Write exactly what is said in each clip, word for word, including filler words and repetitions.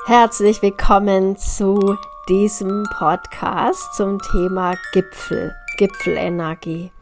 Herzlich willkommen zu diesem Podcast zum Thema Gipfel, Gipfelenergie.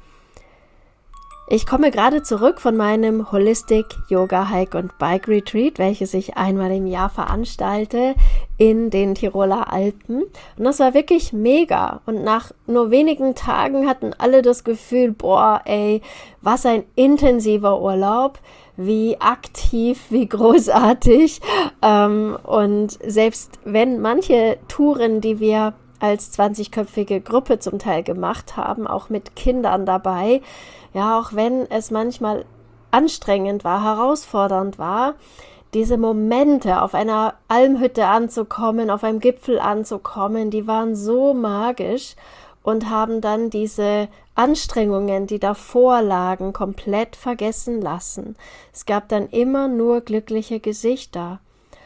Ich komme gerade zurück von meinem Holistic Yoga Hike und Bike Retreat, welches ich einmal im Jahr veranstalte in den Tiroler Alpen. Und das war wirklich mega. Und nach nur wenigen Tagen hatten alle das Gefühl, boah, ey, was ein intensiver Urlaub, wie aktiv, wie großartig. Ähm, und selbst wenn manche Touren, die wir als zwanzigköpfige Gruppe zum Teil gemacht haben, auch mit Kindern dabei, ja, auch wenn es manchmal anstrengend war, herausfordernd war, diese Momente auf einer Almhütte anzukommen, auf einem Gipfel anzukommen, die waren so magisch und haben dann diese Anstrengungen, die davor lagen, komplett vergessen lassen. Es gab dann immer nur glückliche Gesichter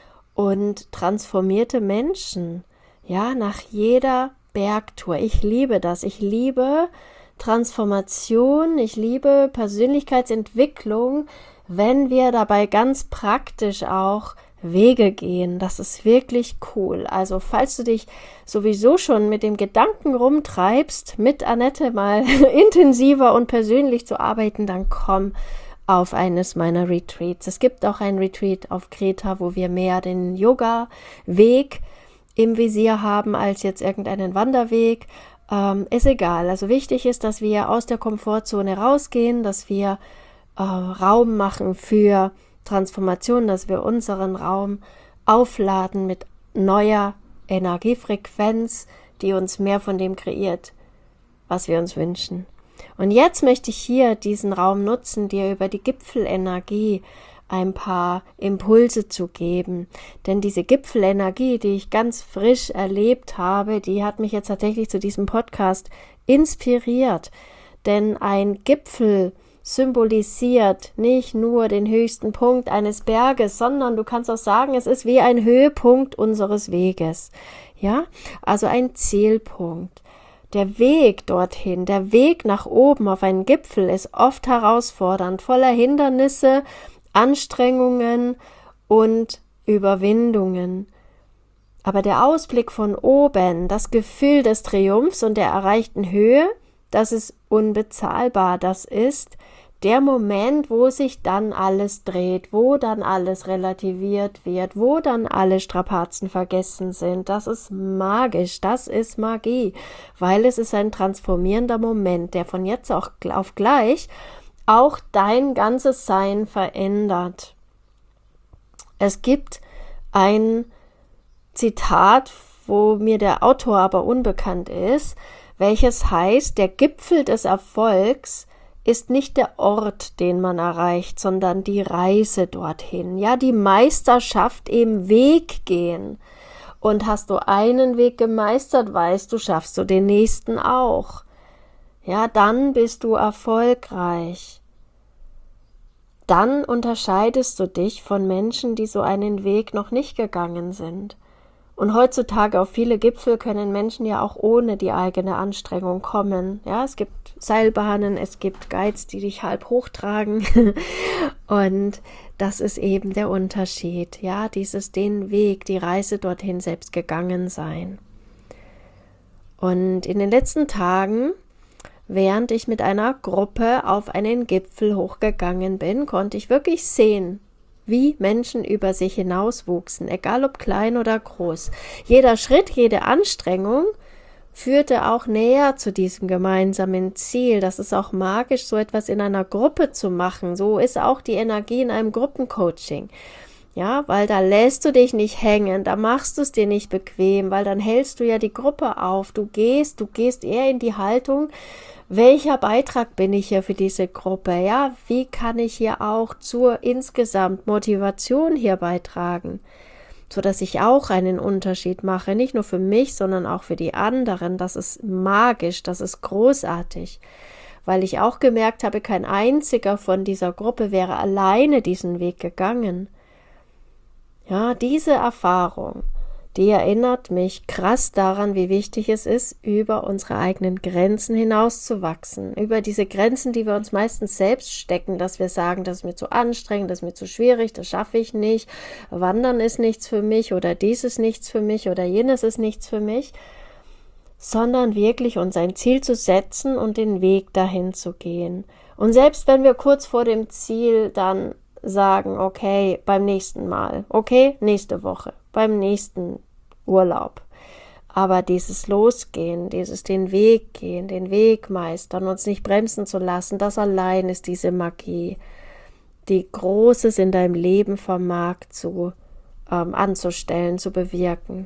und transformierte Menschen, ja, nach jeder Bergtour. Ich liebe das. Ich liebe Transformation, ich liebe Persönlichkeitsentwicklung, wenn wir dabei ganz praktisch auch Wege gehen. Das ist wirklich cool. Also falls du dich sowieso schon mit dem Gedanken rumtreibst, mit Annette mal intensiver und persönlich zu arbeiten, dann komm auf eines meiner Retreats. Es gibt auch ein Retreat auf Kreta, wo wir mehr den Yoga-Weg im Visier haben als jetzt irgendeinen Wanderweg. Ähm, ist egal. Also wichtig ist, dass wir aus der Komfortzone rausgehen, dass wir äh, Raum machen für Transformation, dass wir unseren Raum aufladen mit neuer Energiefrequenz, die uns mehr von dem kreiert, was wir uns wünschen. Und jetzt möchte ich hier diesen Raum nutzen, dir über die Gipfelenergie ein paar Impulse zu geben. Denn diese Gipfelenergie, die ich ganz frisch erlebt habe, die hat mich jetzt tatsächlich zu diesem Podcast inspiriert. Denn ein Gipfel symbolisiert nicht nur den höchsten Punkt eines Berges, sondern du kannst auch sagen, es ist wie ein Höhepunkt unseres Weges. Ja, also ein Zielpunkt. Der Weg dorthin, der Weg nach oben auf einen Gipfel ist oft herausfordernd, voller Hindernisse, Anstrengungen und Überwindungen. Aber der Ausblick von oben, das Gefühl des Triumphs und der erreichten Höhe, das ist unbezahlbar. Das ist der Moment, wo sich dann alles dreht, wo dann alles relativiert wird, wo dann alle Strapazen vergessen sind. Das ist magisch, das ist Magie, weil es ist ein transformierender Moment, der von jetzt auch auf gleich auch dein ganzes Sein verändert. Es gibt ein Zitat, wo mir der Autor aber unbekannt ist, welches heißt, der Gipfel des Erfolgs ist nicht der Ort, den man erreicht, sondern die Reise dorthin. Ja, die Meisterschaft im Weg gehen. Und hast du einen Weg gemeistert, weißt du, schaffst du den nächsten auch. Ja, dann bist du erfolgreich. Dann unterscheidest du dich von Menschen, die so einen Weg noch nicht gegangen sind. Und heutzutage auf viele Gipfel können Menschen ja auch ohne die eigene Anstrengung kommen. Ja, es gibt Seilbahnen, es gibt Guides, die dich halb hochtragen. Und das ist eben der Unterschied. Ja, dieses den Weg, die Reise dorthin selbst gegangen sein. Und in den letzten Tagen, während ich mit einer Gruppe auf einen Gipfel hochgegangen bin, konnte ich wirklich sehen, wie Menschen über sich hinauswuchsen, egal ob klein oder groß. Jeder Schritt, jede Anstrengung führte auch näher zu diesem gemeinsamen Ziel. Das ist auch magisch, so etwas in einer Gruppe zu machen. So ist auch die Energie in einem Gruppencoaching. Ja, weil da lässt du dich nicht hängen, da machst du es dir nicht bequem, weil dann hältst du ja die Gruppe auf. Du gehst, du gehst eher in die Haltung, welcher Beitrag bin ich hier für diese Gruppe? Ja, wie kann ich hier auch zur insgesamt Motivation hier beitragen, so dass ich auch einen Unterschied mache, nicht nur für mich, sondern auch für die anderen. Das ist magisch, das ist großartig, weil ich auch gemerkt habe, kein einziger von dieser Gruppe wäre alleine diesen Weg gegangen. Ja, diese Erfahrung, die erinnert mich krass daran, wie wichtig es ist, über unsere eigenen Grenzen hinauszuwachsen. Über diese Grenzen, die wir uns meistens selbst stecken, dass wir sagen, das ist mir zu anstrengend, das ist mir zu schwierig, das schaffe ich nicht, Wandern ist nichts für mich oder dies ist nichts für mich oder jenes ist nichts für mich, sondern wirklich uns ein Ziel zu setzen und den Weg dahin zu gehen. Und selbst wenn wir kurz vor dem Ziel dann sagen, okay, beim nächsten Mal, okay, nächste Woche, beim nächsten Urlaub. Aber dieses Losgehen, dieses den Weg gehen, den Weg meistern, uns nicht bremsen zu lassen, das allein ist diese Magie, die Großes in deinem Leben vermag zu ähm, anzustellen, zu bewirken.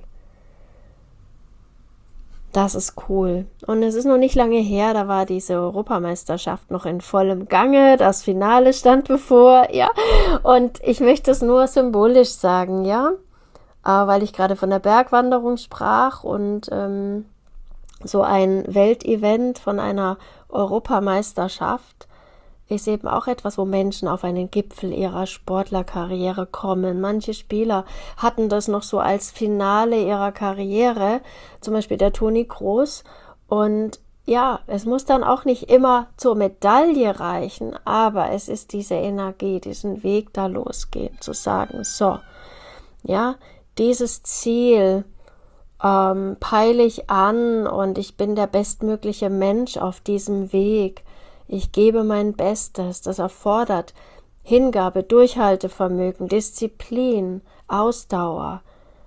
Das ist cool. Und es ist noch nicht lange her, da war diese Europameisterschaft noch in vollem Gange, das Finale stand bevor, ja. Und ich möchte es nur symbolisch sagen, ja, äh, weil ich gerade von der Bergwanderung sprach und ähm, so ein Weltevent von einer Europameisterschaft ist eben auch etwas, wo Menschen auf einen Gipfel ihrer Sportlerkarriere kommen. Manche Spieler hatten das noch so als Finale ihrer Karriere, zum Beispiel der Toni Kroos. Und ja, es muss dann auch nicht immer zur Medaille reichen, aber es ist diese Energie, diesen Weg da losgehen, zu sagen, so, ja, dieses Ziel ähm, peile ich an und ich bin der bestmögliche Mensch auf diesem Weg. Ich gebe mein Bestes, das erfordert Hingabe, Durchhaltevermögen, Disziplin, Ausdauer,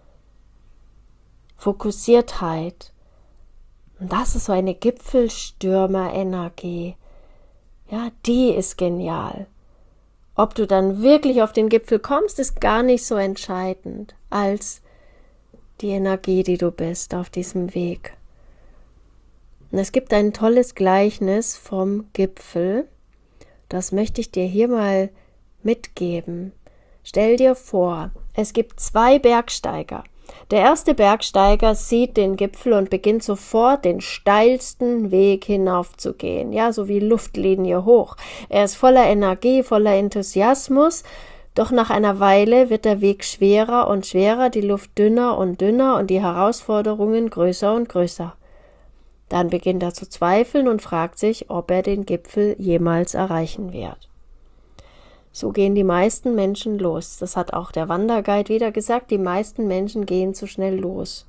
Fokussiertheit. Und das ist so eine Gipfelstürmer-Energie. Ja, die ist genial. Ob du dann wirklich auf den Gipfel kommst, ist gar nicht so entscheidend als die Energie, die du bist auf diesem Weg. Und es gibt ein tolles Gleichnis vom Gipfel, das möchte ich dir hier mal mitgeben. Stell dir vor, es gibt zwei Bergsteiger. Der erste Bergsteiger sieht den Gipfel und beginnt sofort den steilsten Weg hinaufzugehen, ja, so wie Luftlinie hoch. Er ist voller Energie, voller Enthusiasmus, doch nach einer Weile wird der Weg schwerer und schwerer, die Luft dünner und dünner und die Herausforderungen größer und größer. Dann beginnt er zu zweifeln und fragt sich, ob er den Gipfel jemals erreichen wird. So gehen die meisten Menschen los. Das hat auch der Wanderguide wieder gesagt, die meisten Menschen gehen zu schnell los.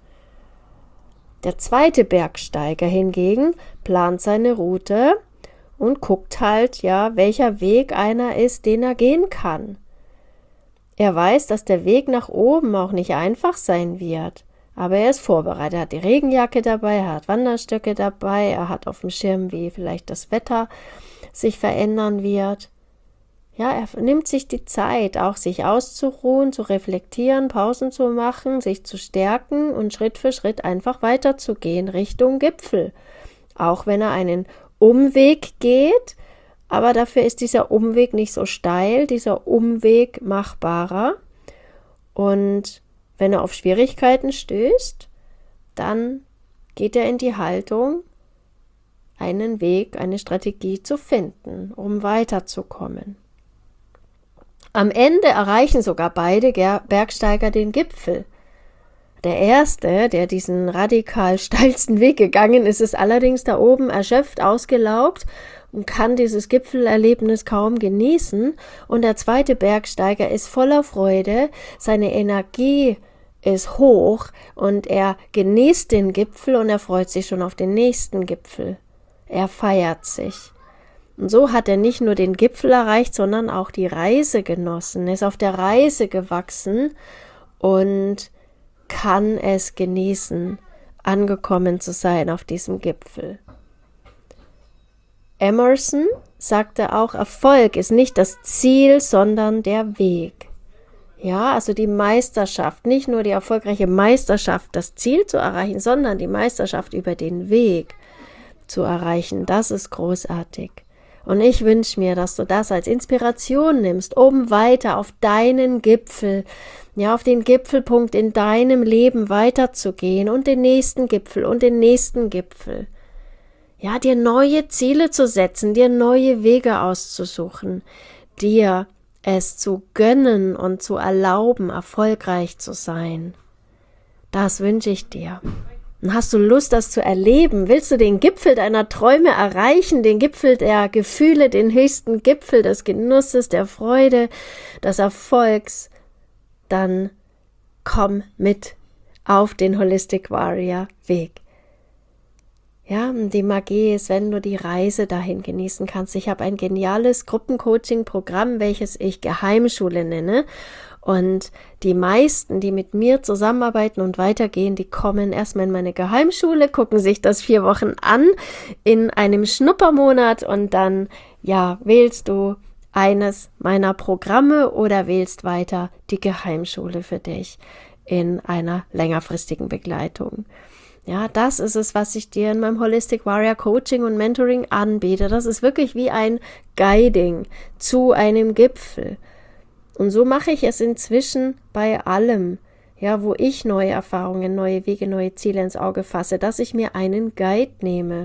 Der zweite Bergsteiger hingegen plant seine Route und guckt halt, ja, welcher Weg einer ist, den er gehen kann. Er weiß, dass der Weg nach oben auch nicht einfach sein wird. Aber er ist vorbereitet, er hat die Regenjacke dabei, er hat Wanderstöcke dabei, er hat auf dem Schirm, wie vielleicht das Wetter sich verändern wird. Ja, er nimmt sich die Zeit, auch sich auszuruhen, zu reflektieren, Pausen zu machen, sich zu stärken und Schritt für Schritt einfach weiterzugehen Richtung Gipfel. Auch wenn er einen Umweg geht, aber dafür ist dieser Umweg nicht so steil, dieser Umweg machbarer. Und wenn er auf Schwierigkeiten stößt, dann geht er in die Haltung, einen Weg, eine Strategie zu finden, um weiterzukommen. Am Ende erreichen sogar beide Bergsteiger den Gipfel. Der erste, der diesen radikal steilsten Weg gegangen ist, ist allerdings da oben erschöpft, ausgelaugt und kann dieses Gipfelerlebnis kaum genießen. Und der zweite Bergsteiger ist voller Freude, seine Energie ist hoch und er genießt den Gipfel und er freut sich schon auf den nächsten Gipfel. Er feiert sich. Und so hat er nicht nur den Gipfel erreicht, sondern auch die Reise genossen. Er ist auf der Reise gewachsen und kann es genießen, angekommen zu sein auf diesem Gipfel. Emerson sagte auch, Erfolg ist nicht das Ziel, sondern der Weg. Ja, also die Meisterschaft, nicht nur die erfolgreiche Meisterschaft, das Ziel zu erreichen, sondern die Meisterschaft über den Weg zu erreichen, das ist großartig. Und ich wünsche mir, dass du das als Inspiration nimmst, um weiter auf deinen Gipfel, ja, auf den Gipfelpunkt in deinem Leben weiterzugehen und den nächsten Gipfel und den nächsten Gipfel. Ja, dir neue Ziele zu setzen, dir neue Wege auszusuchen, dir es zu gönnen und zu erlauben, erfolgreich zu sein. Das wünsche ich dir. Und hast du Lust, das zu erleben? Willst du den Gipfel deiner Träume erreichen, den Gipfel der Gefühle, den höchsten Gipfel des Genusses, der Freude, des Erfolgs? Dann komm mit auf den Holistic Warrior Weg. Ja, die Magie ist, wenn du die Reise dahin genießen kannst. Ich habe ein geniales Gruppencoaching-Programm, welches ich Geheimschule nenne. Und die meisten, die mit mir zusammenarbeiten und weitergehen, die kommen erstmal in meine Geheimschule, gucken sich das vier Wochen an in einem Schnuppermonat und dann, ja, wählst du eines meiner Programme oder wählst weiter die Geheimschule für dich in einer längerfristigen Begleitung. Ja, das ist es, was ich dir in meinem Holistic Warrior Coaching und Mentoring anbiete. Das ist wirklich wie ein Guiding zu einem Gipfel. Und so mache ich es inzwischen bei allem, ja, wo ich neue Erfahrungen, neue Wege, neue Ziele ins Auge fasse, dass ich mir einen Guide nehme.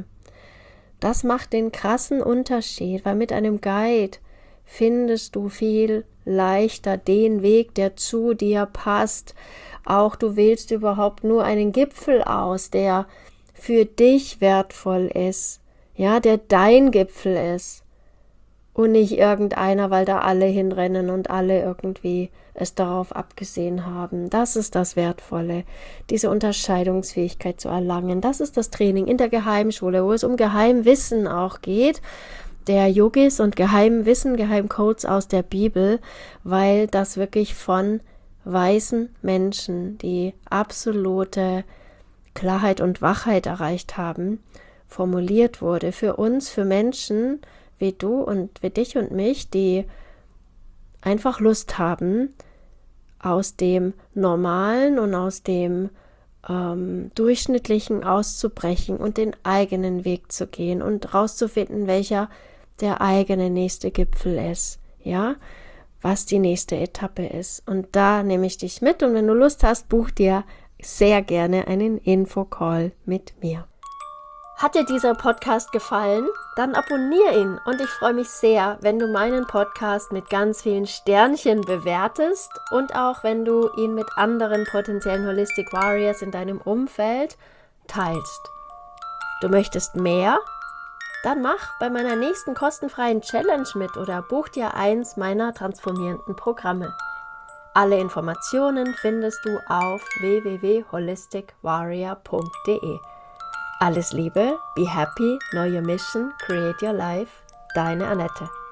Das macht den krassen Unterschied, weil mit einem Guide findest du viel leichter den Weg, der zu dir passt. Auch du wählst überhaupt nur einen Gipfel aus, der für dich wertvoll ist, ja, der dein Gipfel ist und nicht irgendeiner, weil da alle hinrennen und alle irgendwie es darauf abgesehen haben. Das ist das Wertvolle, diese Unterscheidungsfähigkeit zu erlangen. Das ist das Training in der Geheimschule, wo es um Geheimwissen auch geht, der Yogis und Geheimwissen, Geheimcodes aus der Bibel, weil das wirklich von weisen Menschen, die absolute Klarheit und Wachheit erreicht haben, formuliert wurde. Für uns, für Menschen wie du und wie dich und mich, die einfach Lust haben, aus dem Normalen und aus dem ähm, Durchschnittlichen auszubrechen und den eigenen Weg zu gehen und rauszufinden, welcher der eigene nächste Gipfel ist, ja, was die nächste Etappe ist. Und da nehme ich dich mit und wenn du Lust hast, buch dir sehr gerne einen Infocall mit mir. Hat dir dieser Podcast gefallen? Dann abonniere ihn und ich freue mich sehr, wenn du meinen Podcast mit ganz vielen Sternchen bewertest und auch wenn du ihn mit anderen potenziellen Holistic Warriors in deinem Umfeld teilst. Du möchtest mehr? Dann mach bei meiner nächsten kostenfreien Challenge mit oder buch dir eins meiner transformierenden Programme. Alle Informationen findest du auf w w w punkt holistic warrior punkt d e. Alles Liebe, be happy, know your mission, create your life, deine Annette.